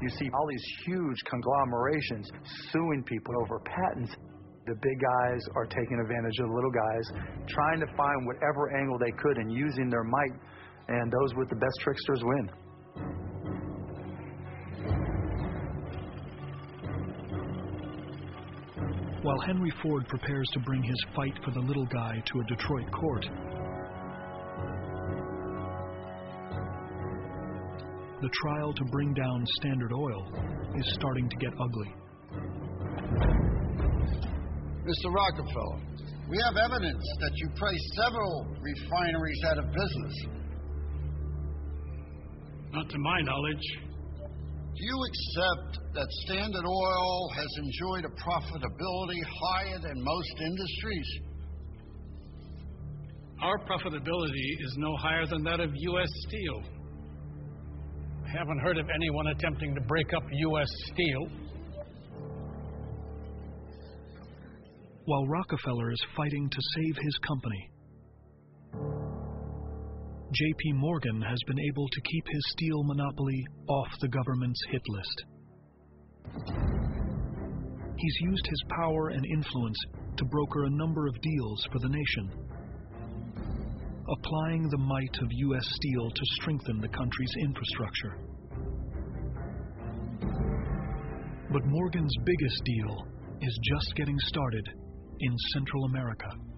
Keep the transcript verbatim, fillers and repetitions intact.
You see all these huge conglomerations suing people over patents. The big guys are taking advantage of the little guys, trying to find whatever angle they could and using their might, and those with the best tricksters win. While Henry Ford prepares to bring his fight for the little guy to a Detroit court, the trial to bring down Standard Oil is starting to get ugly. Mister Rockefeller, we have evidence that you placed several refineries out of business. Not to my knowledge. Do you accept that Standard Oil has enjoyed a profitability higher than most industries? Our profitability is no higher than that of U S Steel. I haven't heard of anyone attempting to break up U S Steel. While Rockefeller is fighting to save his company, J P Morgan has been able to keep his steel monopoly off the government's hit list. He's used his power and influence to broker a number of deals for the nation, applying the might of U S Steel to strengthen the country's infrastructure. But Morgan's biggest deal is just getting started in Central America.